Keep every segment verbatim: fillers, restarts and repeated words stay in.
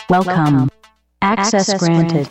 Welcome. Access granted.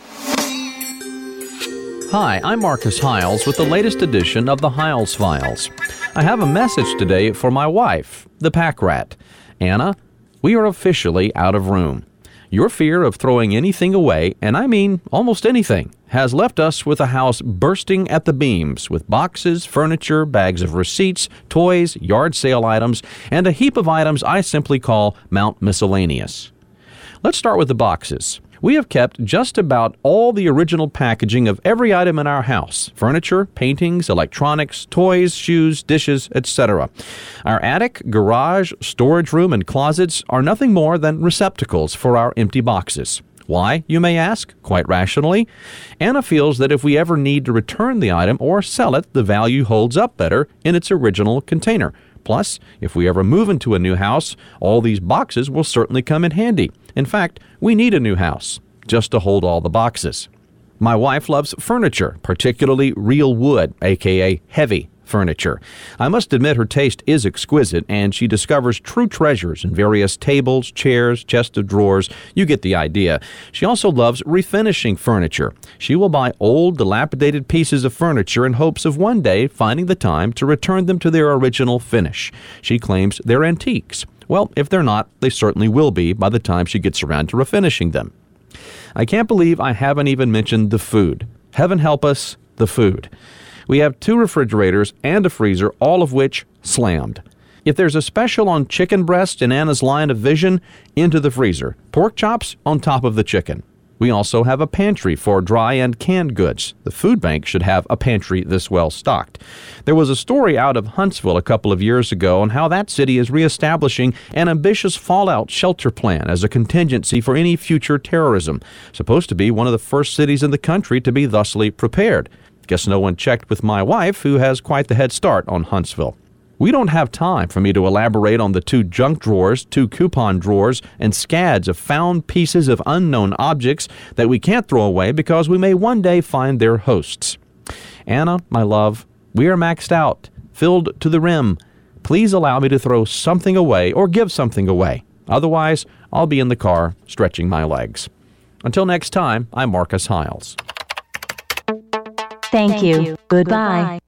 Hi, I'm Marcus Hiles with the latest edition of the Hiles Files. I have a message today for my wife, the pack rat. Anna, we are officially out of room. Your fear of throwing anything away, and I mean almost anything, has left us with a house bursting at the beams with boxes, furniture, bags of receipts, toys, yard sale items, and a heap of items I simply call Mount Miscellaneous. Let's start with the boxes. We have kept just about all the original packaging of every item in our house: furniture, paintings, electronics, toys, shoes, dishes, et cetera. Our attic, garage, storage room, and closets are nothing more than receptacles for our empty boxes. Why, you may ask? Quite rationally. Anna feels that if we ever need to return the item or sell it, the value holds up better in its original container. Plus, if we ever move into a new house, all these boxes will certainly come in handy. In fact, we need a new house just to hold all the boxes. My wife loves furniture, particularly real wood, aka heavy furniture. I must admit her taste is exquisite, and she discovers true treasures in various tables, chairs, chests of drawers. You get the idea. She also loves refinishing furniture. She will buy old, dilapidated pieces of furniture in hopes of one day finding the time to return them to their original finish. She claims they're antiques. Well, if they're not, they certainly will be by the time she gets around to refinishing them. I can't believe I haven't even mentioned the food. Heaven help us, the food. We have two refrigerators and a freezer, all of which slammed. If there's a special on chicken breast in Anna's line of vision, into the freezer. Pork chops on top of the chicken. We also have a pantry for dry and canned goods. The food bank should have a pantry this well stocked. There was a story out of Huntsville a couple of years ago on how that city is reestablishing an ambitious fallout shelter plan as a contingency for any future terrorism. Supposed to be one of the first cities in the country to be thusly prepared. Guess no one checked with my wife, who has quite the head start on Huntsville. We don't have time for me to elaborate on the two junk drawers, two coupon drawers, and scads of found pieces of unknown objects that we can't throw away because we may one day find their hosts. Anna, my love, we are maxed out, filled to the rim. Please allow me to throw something away or give something away. Otherwise, I'll be in the car stretching my legs. Until next time, I'm Marcus Hiles. Thank you. Goodbye.